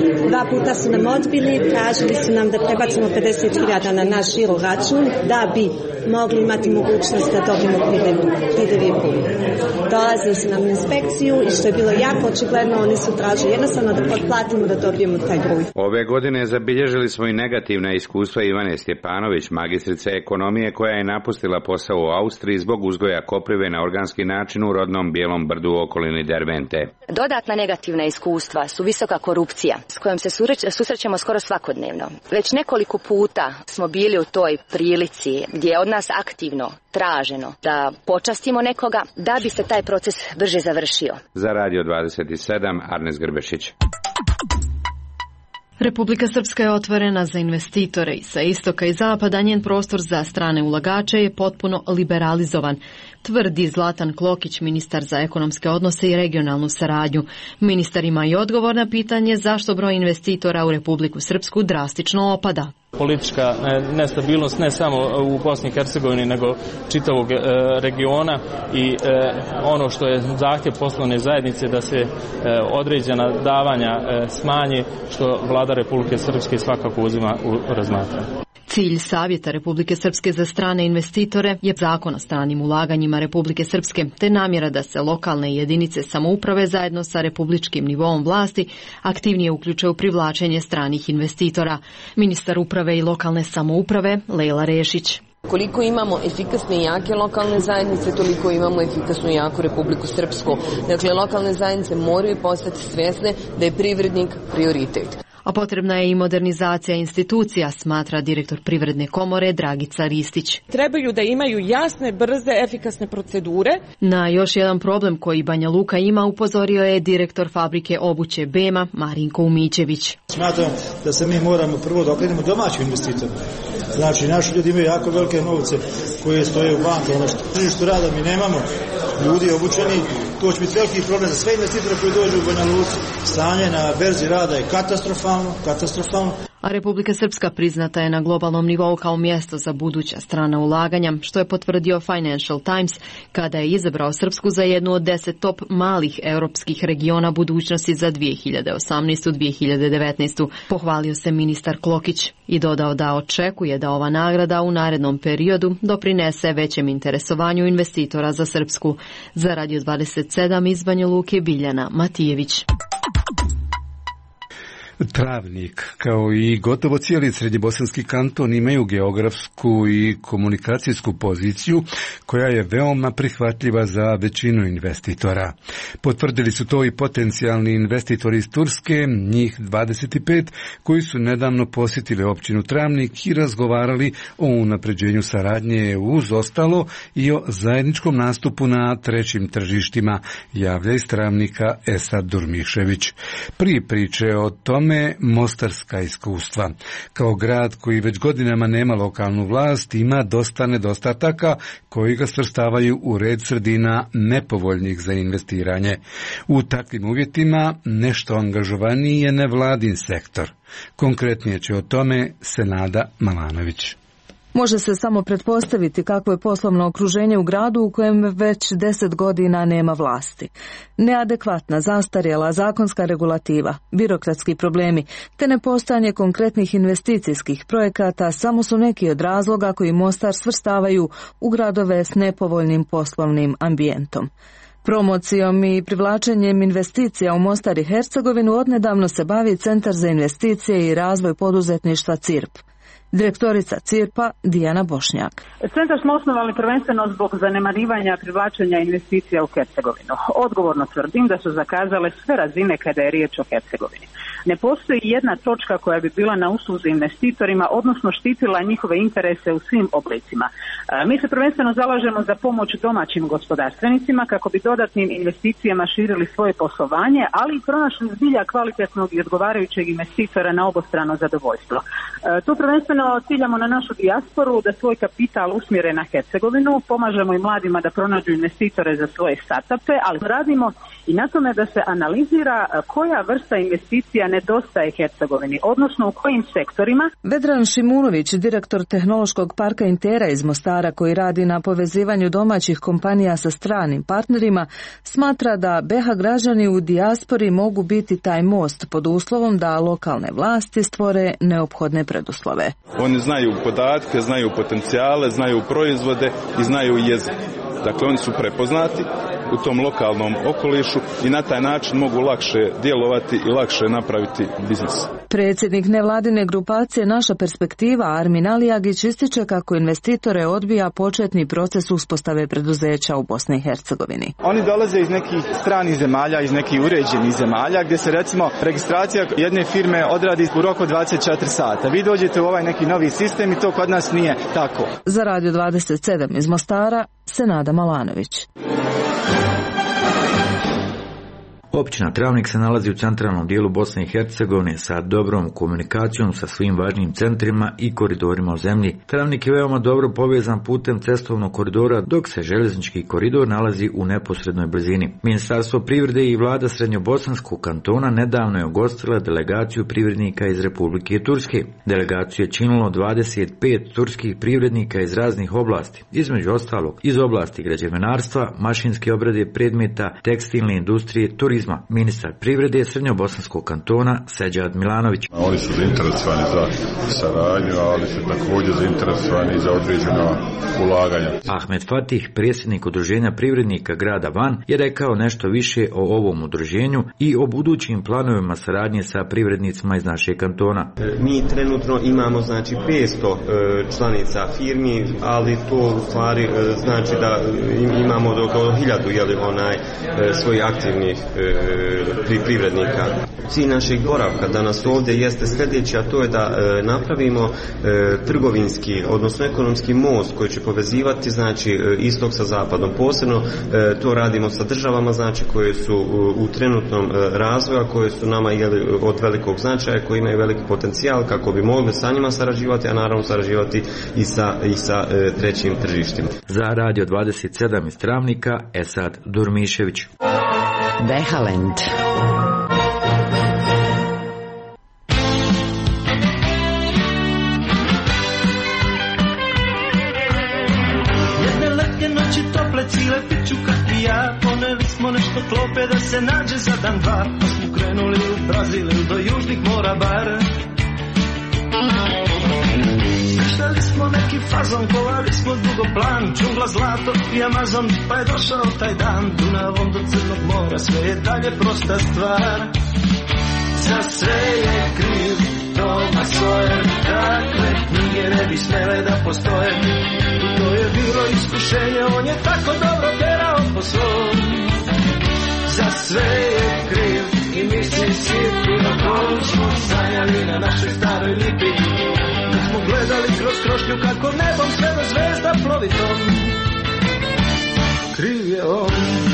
2 puta su nam odbili, tražili su nam da prebacimo 50.000 na naš žiro račun da bi mogli imati mogućnost da dobijemo PDV pun. Dolazili su nam u inspekciju i što je bilo jako očigledno, oni su tražili jednostavno da potplatimo da dobijemo taj broj. Ove godine zabilježili smo i negativna iskustva Ivane Stjepanović, magistrice ekonomije koja je napustila posao u Austriji zbog uzgoja koprive na organski način u rodnom Bijelom brdu u okolini Dervente. Dodatna negativna iskustva su visoka korupcija s kojom se susrećemo skoro svakodnevno. Već nekoliko puta smo bili u toj prilici gdje je od nas aktivno traženo da počastimo nekoga da bi se taj proces brže završio. Za Radio 27, Arnes Grbešić. Republika Srpska je otvorena za investitore i sa istoka i zapada, njen prostor za strane ulagače je potpuno liberalizovan, tvrdi Zlatan Klokić, ministar za ekonomske odnose i regionalnu saradnju. Ministar ima i odgovor na pitanje zašto broj investitora u Republiku Srpsku drastično opada. Politička nestabilnost ne samo u Bosni i Hercegovini nego čitavog regiona i ono što je zahtjev poslovne zajednice da se određena davanja smanji, što vlada Republike Srpske svakako uzima u razmatranje. Cilj Savjeta Republike Srpske za strane investitore je zakon o stranim ulaganjima Republike Srpske, te namjera da se lokalne jedinice samouprave zajedno sa republičkim nivoom vlasti aktivnije uključe u privlačenje stranih investitora. Ministar uprave i lokalne samouprave Lejla Rešić. Koliko imamo efikasne i jake lokalne zajednice, toliko imamo efikasnu i jaku Republiku Srpsku. Dakle, lokalne zajednice moraju postati svjesne da je privrednik prioritet. A potrebna je i modernizacija institucija, smatra direktor Privredne komore Dragica Ristić. Trebaju da imaju jasne, brze, efikasne procedure. Na još jedan problem koji Banja Luka ima upozorio je direktor fabrike obuće Bema Marinko Umićević. Smatram da se mi moramo prvo da okrenemo domaćim investitorima. Znači, naši ljudi imaju jako velike novce koje stoje u bankama. Na tržištu rada mi nemamo ljudi obučeni. To će biti veliki problem za sve investitore koji dođu u Banja Luci. Stanje na berzi rada je katastrofalno. A Republika Srpska priznata je na globalnom nivou kao mjesto za buduća strana ulaganja, što je potvrdio Financial Times kada je izabrao Srpsku za jednu od 10 top malih europskih regiona budućnosti za 2018-2019. Pohvalio se ministar Klokić i dodao da očekuje da ova nagrada u narednom periodu doprinese većem interesovanju investitora za Srpsku. Za Radio 27 iz Banja Luke Biljana Matijević. Travnik, kao i gotovo cijeli srednjebosanski kanton, imaju geografsku i komunikacijsku poziciju koja je veoma prihvatljiva za većinu investitora. Potvrdili su to i potencijalni investitori iz Turske, njih 25, koji su nedavno posjetili općinu Travnik i razgovarali o unapređenju saradnje uz ostalo i o zajedničkom nastupu na trećim tržištima, javlja iz Travnika Esad Durmišević. Prije priče o tome mostarska iskustva. Kao grad koji već godinama nema lokalnu vlast, ima dosta nedostataka koji ga svrstavaju u red sredina nepovoljnih za investiranje. U takvim uvjetima nešto angažovaniji je nevladin sektor. Konkretnije će o tome Senada Malanović. Može se samo pretpostaviti kakvo je poslovno okruženje u gradu u kojem već 10 godina nema vlasti. Neadekvatna, zastarjela zakonska regulativa, birokratski problemi te nepostojanje konkretnih investicijskih projekata samo su neki od razloga koji Mostar svrstavaju u gradove s nepovoljnim poslovnim ambijentom. Promocijom i privlačenjem investicija u Mostar i Hercegovinu odnedavno se bavi Centar za investicije i razvoj poduzetništva CIRP. Direktorica CIRP-a Dijana Bošnjak. Centar smo osnovali prvenstveno zbog zanemarivanja privlačenja investicija u Hercegovinu. Odgovorno tvrdim da su zakazale sve razine kada je riječ o Hercegovini. Ne postoji jedna točka koja bi bila na usluzi investitorima, odnosno štitila njihove interese u svim oblicima. Mi se prvenstveno zalažemo za pomoć domaćim gospodarstvenicima kako bi dodatnim investicijama širili svoje poslovanje, ali i pronašli zbilja kvalitetnog i odgovarajućeg investitora na obostrano zadovoljstvo. Tu prvenstveno ciljamo na našu dijasporu da svoj kapital usmjere na Hercegovinu, pomažemo i mladima da pronađu investitore za svoje startupe, ali radimo i na tome da se analizira koja vrsta investicija nedostaje Hercegovini, odnosno u kojim sektorima. Vedran Šimunović, direktor Tehnološkog parka Intera iz Mostara koji radi na povezivanju domaćih kompanija sa stranim partnerima, smatra da BiH građani u dijaspori mogu biti taj most pod uslovom da lokalne vlasti stvore neophodne preduslove. Oni znaju podatke, znaju potencijale, znaju proizvode i znaju jezik. Dakle, oni su prepoznati u tom lokalnom okolišu i na taj način mogu lakše djelovati i lakše napraviti biznis. Predsjednik nevladine grupacije Naša perspektiva Armin Alijagić ističe kako investitore odbija početni proces uspostave preduzeća u Bosni i Hercegovini. Oni dolaze iz nekih stranih zemalja, iz nekih uređenih zemalja gdje se recimo registracija jedne firme odradi u roku 24 sata. Vi dođete u ovaj neki novi sistem i to kod nas nije tako. Za Radio 27 iz Mostara, Senada Malanović. Općina Travnik se nalazi u centralnom dijelu Bosne i Hercegovine sa dobrom komunikacijom sa svim važnim centrima i koridorima u zemlji. Travnik je veoma dobro povezan putem cestovnog koridora, dok se željeznički koridor nalazi u neposrednoj blizini. Ministarstvo privrede i vlada Srednjobosanskog kantona nedavno je ugostila delegaciju privrednika iz Republike Turske. Delegaciju je činilo 25 turskih privrednika iz raznih oblasti, između ostalog iz oblasti građevinarstva, mašinske obrade predmeta, tekstilne industrije, turizma. Ministar privrede Srednjobosanskog kantona Seđad Milanović. Oni su zainteresovani za saradnju, ali su također zainteresovani za određena ulaganja. Ahmed Fatih, predsjednik udruženja privrednika grada Van, je rekao nešto više o ovom udruženju i o budućim planovima saradnje sa privrednicima iz našeg kantona. Mi trenutno imamo 500 članica firmi, ali to u stvari znači da imamo do 1000 svojih aktivnih privrednika. Cilj našeg boravka danas ovdje jeste sljedeći, a to je da napravimo trgovinski, odnosno ekonomski most koji će povezivati znači istok sa zapadom. Posebno to radimo sa državama znači koje su u trenutnom razvoju, koje su nama od velikog značaja, koji imaju veliki potencijal kako bi mogli sa njima sarađivati, a naravno sarađivati i sa trećim tržištima. Za Radio 27 iz Travnika, Esad Durmišević. Vehalend. Jedne letnje noći tople cile piću kak i ja, poneli smo nešto klope da se nađe za dan dva, pa smo krenuli u Brazil do južnih mora bar. Smišljali smo neki fazon, kovali smo dugo plan, džungla, zlato i Amazon, pa je došao taj dan. Dunavom do Crnog mora, sve je dalje prosta stvar. Za sve je kriv Thomas Sawyer, takve knjige ne bi smele da postoje. To je bilo iskušenje, on je tako dobro terao po svom. Za sve je kriv i Mississippi, na koju smo sanjali na našoj staroj lipi. Mi smo gledali kroz krošnju kako nebom sve do zvezda plovi tom. Kriv je on.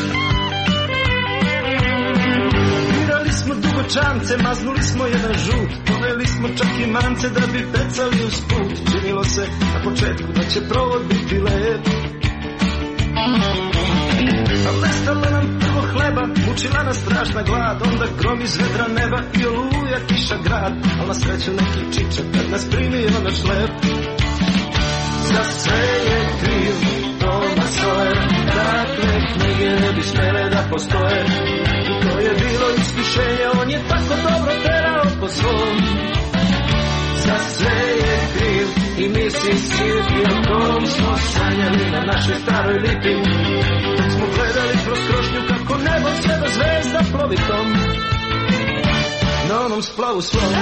Birali smo dugočance, maznuli smo jedan žut, poveli smo čak i mance da bi pecali uz put. Činilo se na početku da će provod biti lep, al nestalo nam prvo hleba, mučila nas strašna glad, onda grom iz vedra neba i oluja kiša grad, al na sreću neki čičak kad nas primio na šlep. Za sve je kriv Thomas Sawyer, takve knjige ne bi smele da postoje. I to je bilo iskušenje, on je tako dobro terao po svom. Za sve je kriv i Mississippi, o kom smo sanjali na našoj staroj lipi. Dok smo gledali kroz krošnju kako nebo sve do zvezda plovi tom, na onom splavu svom.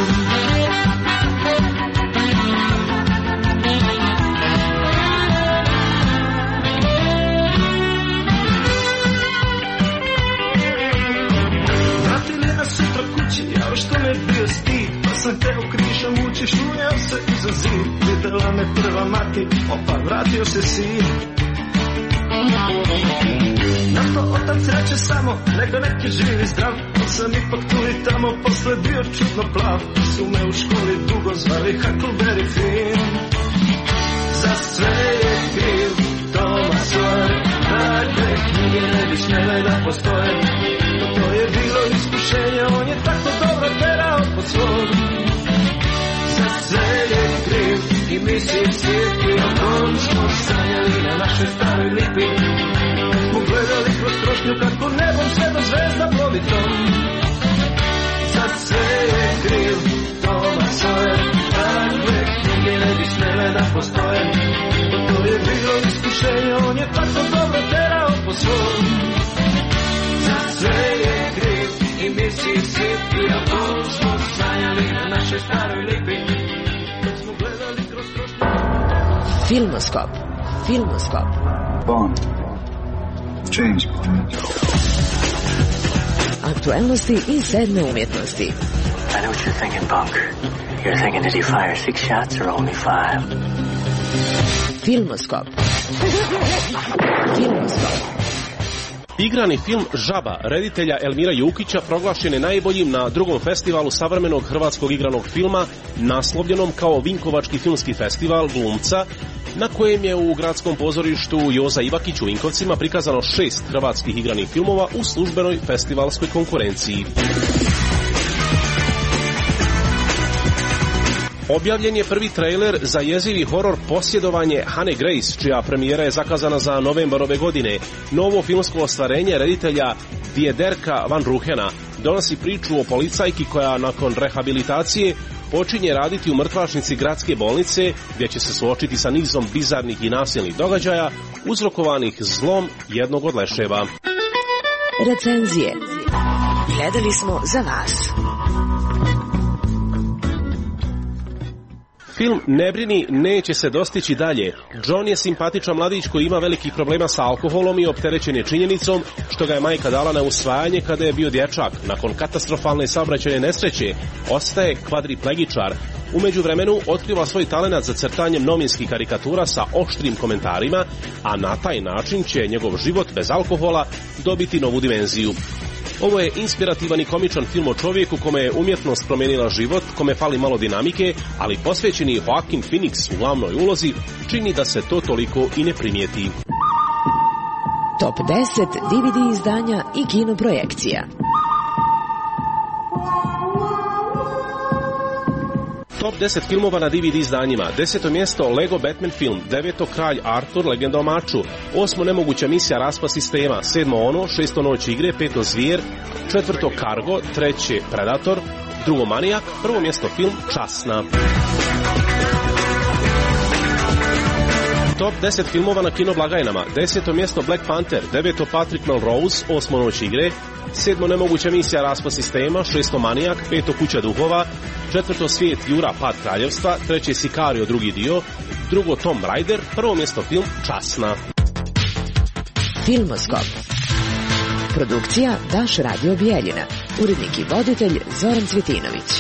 Vratili nas sutra kući, jao što me bio stid, pa sam teo krišom ući, šunjao se iza zid. Videla me prva mati, opa, vratio se sin. Na to otac reče samo, nego neki živi zdrav, on sam ipak tu i tamo posle bio čudno plav. Su me u školi dugo zvali Huckleberry Finn. Za sve je kriv Thomas Sawyer, takve knjige ne bi smele da postoje. To je bilo iskušenje, on je tako dobro terao po svom. Za sve je kriv i Mississippi, o kom smo sanjali na našoj staroj lipi. Smo gledali kroz krošnju kako nebom sve do zvezda plovi tom. Za sve je kriv Thomas Sawyer, takve knjige ne bi smele da postoje. To je bilo iskušenje, on je tako dobro terao po svom. Za sve je kriv i Mississippi, o kom smo sanjali na našoj staroj lipi. Smo gledali kroz krošnju. Filmoskop. Filmoskop. Bond. James Bond. Aktualnosti i sedme umjetnosti. I know what you're thinking, Bunk. You're thinking, did he fire 6 shots or only 5? Filmoskop. Filmoskop. Igrani film Žaba reditelja Elmira Jukića proglašen je najboljim na drugom festivalu savremenog hrvatskog igranog filma, naslovljenom kao Vinkovački filmski festival glumca, na kojem je u gradskom pozorištu Joza Ivakić u Vinkovcima prikazano 6 hrvatskih igranih filmova u službenoj festivalskoj konkurenciji. Objavljen je prvi trailer za jezivi horor Posjedovanje Hane Grace, čija premijera je zakazana za novembar ove godine. Novo filmsko ostvarenje reditelja Diederka Van Ruhena donosi priču o policajki koja nakon rehabilitacije počinje raditi u mrtvačnici gradske bolnice, gdje će se suočiti sa nizom bizarnih i nasilnih događaja uzrokovanih zlom jednog od leševa. Recenzije. Gledali smo za vas. Film Ne brini, neće se dostići dalje. John je simpatičan mladić koji ima velikih problema sa alkoholom i opterećen je činjenicom što ga je majka dala na usvajanje kada je bio dječak. Nakon katastrofalne saobraćajne nesreće ostaje kvadriplegičar. U međuvremenu otkriva svoj talenat za crtanjem novinskih karikatura sa oštrim komentarima, a na taj način će njegov život bez alkohola dobiti novu dimenziju. Ovo je inspirativan i komičan film o čovjeku kome je umjetnost promijenila život, kome fali malo dinamike, ali posvećeni Joaquin Phoenix u glavnoj ulozi čini da se to toliko i ne primijeti. Top 10 DVD izdanja i kinoprojekcija. Top 10 filmova na DVD izdanjima. 10. mjesto Lego Batman film, 9. Kralj Artur, Legenda o maču, 8. Nemoguća misija Raspad sistema, 7. Ono, 6. Noć igre, 5. Zvijer, 4. Cargo, 3. Predator, 2. Manijak, 1. mjesto film Časna. Top 10 filmova na kinoblagajnama. 10. mjesto Black Panther, 9. Patrick Melrose, 8. Noć igre, 7. Nemoguća misija Raspad sistema, 6. Manijak, 5. Kuća duhova, 4. Svijet Jura, Pad kraljevstva, 3. Sicario, drugi dio, 2. Tomb Raider, 1. mjesto film Časna. Filmoskop. Produkcija Daš Radio Bijeljina. Urednik i voditelj Zoran Cvjetinović.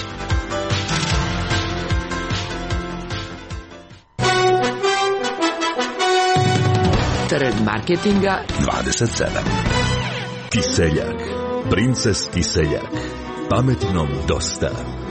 Trg marketinga 27. Kiseljak. Princes Kiseljak. Pametnom dosta.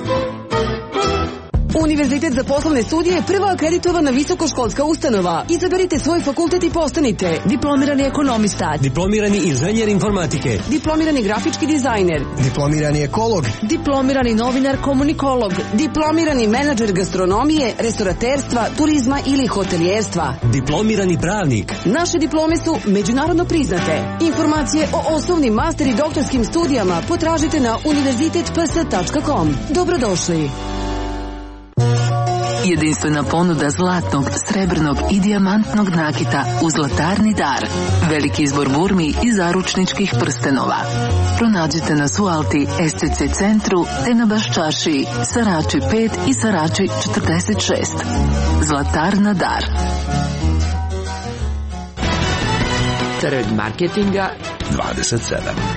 Univerzitet za poslovne studije je prva akreditovana visokoškolska ustanova. Izaberite svoj fakultet i postanite diplomirani ekonomista, diplomirani inženjer informatike, diplomirani grafički dizajner, diplomirani ekolog, diplomirani novinar komunikolog, diplomirani menadžer gastronomije, restoraterstva, turizma ili hotelijerstva, diplomirani pravnik. Naše diplome su međunarodno priznate. Informacije o osnovnim, master i doktorskim studijama potražite na univerzitetps.com. Dobrodošli. Jedinstvena ponuda zlatnog, srebrnog i dijamantnog nakita u Zlatarni dar. Veliki izbor burmi i zaručničkih prstenova. Pronađite nas u Alti, SCC centru, te na Baščašiji, Sarači 5 i Sarači 46. Zlatarna dar. Trg marketinga 27.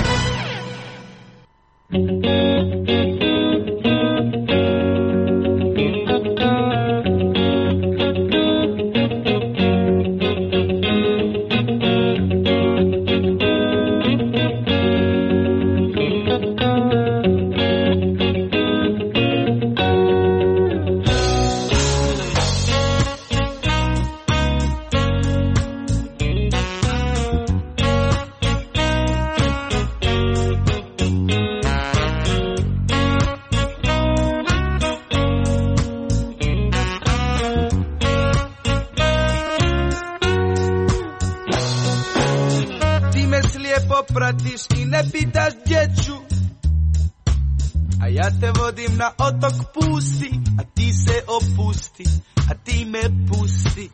Pratiš i ne pitaš gdje ću, a ja te vodim na otok pusti, a ti se opusti, a ti me pusti.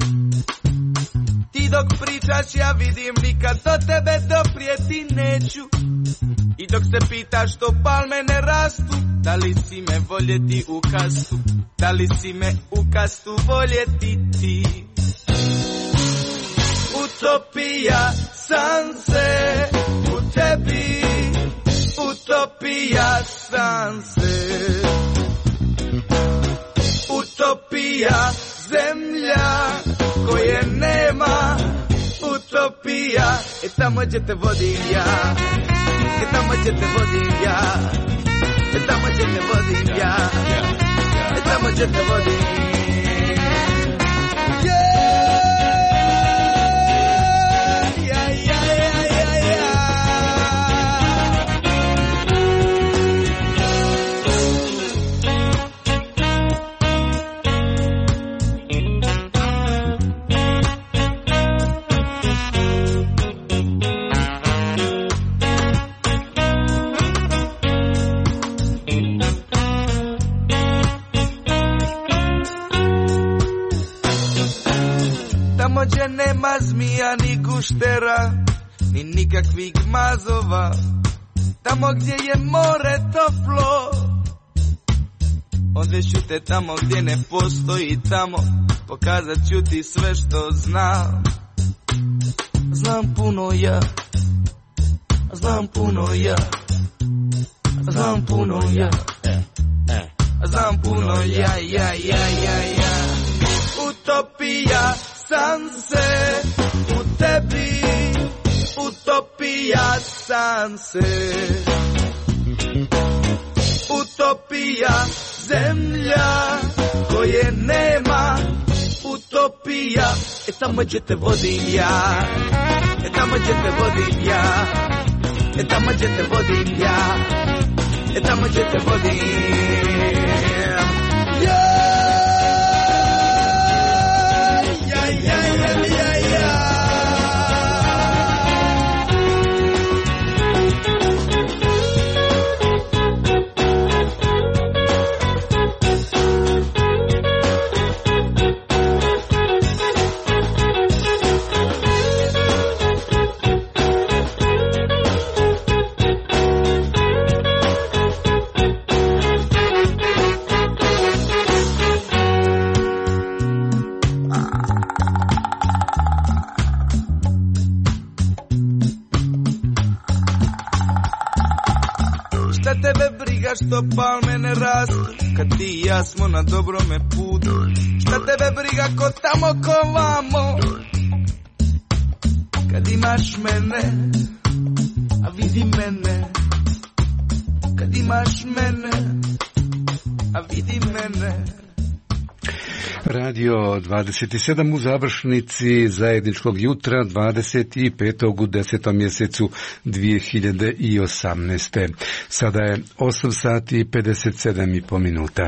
Ti dok pričaš ja vidim, nikad do tebe doprijeti neću. I dok se pitaš što palme ne rastu, da li si me voljeti u kastu, da li si me u kastu voljeti ti. Utopija sam se u tebi, utopija sam se. Utopija zemlja koje nema, utopija, tamo gdje te vodim ja, tamo gdje te vodim ja, tamo gdje te vodim ja, tamo gdje te vodim. Tamo gdje nema zmija ni guštera, ni nikakvih mazova. Tamo gdje je more toplo, Odveću te tamo gdje ne postoji tamo, pokazat ću ti sve što znam. Znam puno ja, znam puno ja, znam puno ja, znam puno ja, ja, ja, ja, ja. Utopija sam se u tebi, utopija sam se. Utopija zemlja koje nema, utopija, tamo gdje te vodim ja, tamo gdje te vodim ja, tamo gdje te vodim ja, tamo gdje te vodim ja. Što palme ne rastu, kad ti i ja smo na dobrome putu. Šta tebe briga ko tamo ko vamo, kad imaš mene, a vidi mene. Kad imaš mene, a vidi mene. Radio 27 u završnici zajedničkog jutra 25. u 10. mjesecu 2018. Sada je 8 sati i 57,5 minuta.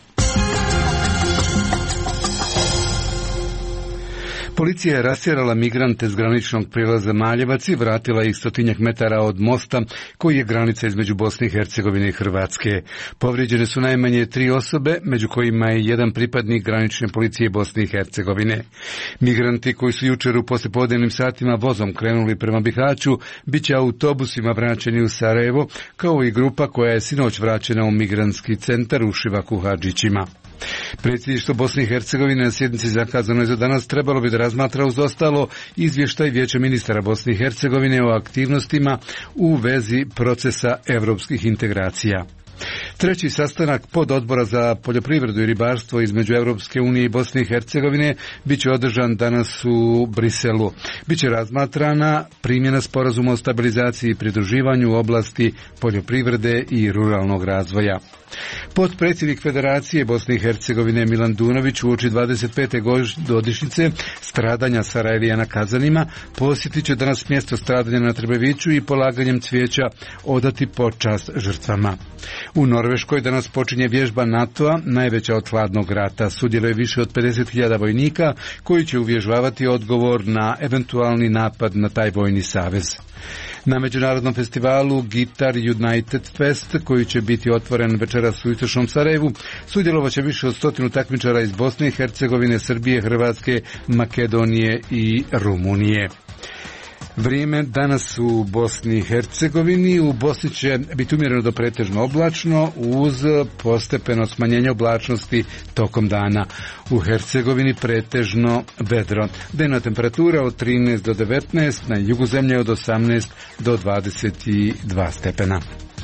Policija je rastjerala migrante s graničnog prijelaza Maljevac i vratila ih 100 metara od mosta koji je granica između Bosne i Hercegovine i Hrvatske. Povrijeđene su najmanje 3 osobe, među kojima je jedan pripadnik granične policije Bosne i Hercegovine. Migranti koji su jučer u poslijepodnevnim satima vozom krenuli prema Bihaću bit će autobusima vraćeni u Sarajevo, kao i grupa koja je sinoć vraćena u migrantski centar u Šivaku Hadžićima. Predsjedništvo Bosne i Hercegovine na sjednici zakazano je za danas trebalo bi da razmatra uz ostalo izvještaj Vijeća ministara Bosne i Hercegovine o aktivnostima u vezi procesa europskih integracija. Treći sastanak pododbora za poljoprivredu i ribarstvo između Europske unije i Bosne i Hercegovine bit će održan danas u Briselu. Biće razmatrana primjena sporazuma o stabilizaciji i pridruživanju u oblasti poljoprivrede i ruralnog razvoja. Potpredsjednik Federacije Bosne i Hercegovine Milan Dunović uoči 25. godišnjice stradanja Sarajevija na Kazanima posjetit će danas mjesto stradanja na Trbeviću i polaganjem cvijeća odati počast žrtvama. U Norveškoj danas počinje vježba NATO-a, najveća od hladnog rata. Sudjeluje više od 50.000 vojnika koji će uvježbavati odgovor na eventualni napad na taj vojni savez. Na međunarodnom festivalu Guitar United Fest, koji će biti otvoren večeras u istočnom Sarajevu, sudjelovat će više od 100 takmičara iz Bosne i Hercegovine, Srbije, Hrvatske, Makedonije i Rumunije. Vrijeme danas u Bosni i Hercegovini. U Bosni će biti umjereno do pretežno oblačno uz postepeno smanjenje oblačnosti tokom dana. U Hercegovini pretežno vedro. Dnevna temperatura od 13 do 19, na jugu zemlje od 18 do 22 stepena.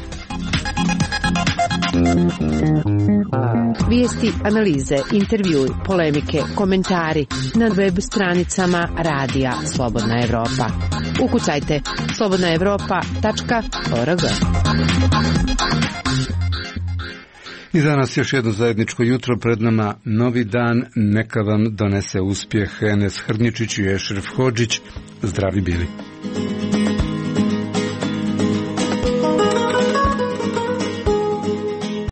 Vijesti, analize, intervjui, polemike, komentari na web stranicama Radija Slobodna Evropa. Ukucajte slobodnaevropa.org. I za nas još jedno zajedničko jutro, pred nama novi dan, neka vam donese uspjeh. Enes Hrnjičić i Ešref Hodžić, zdravi bili.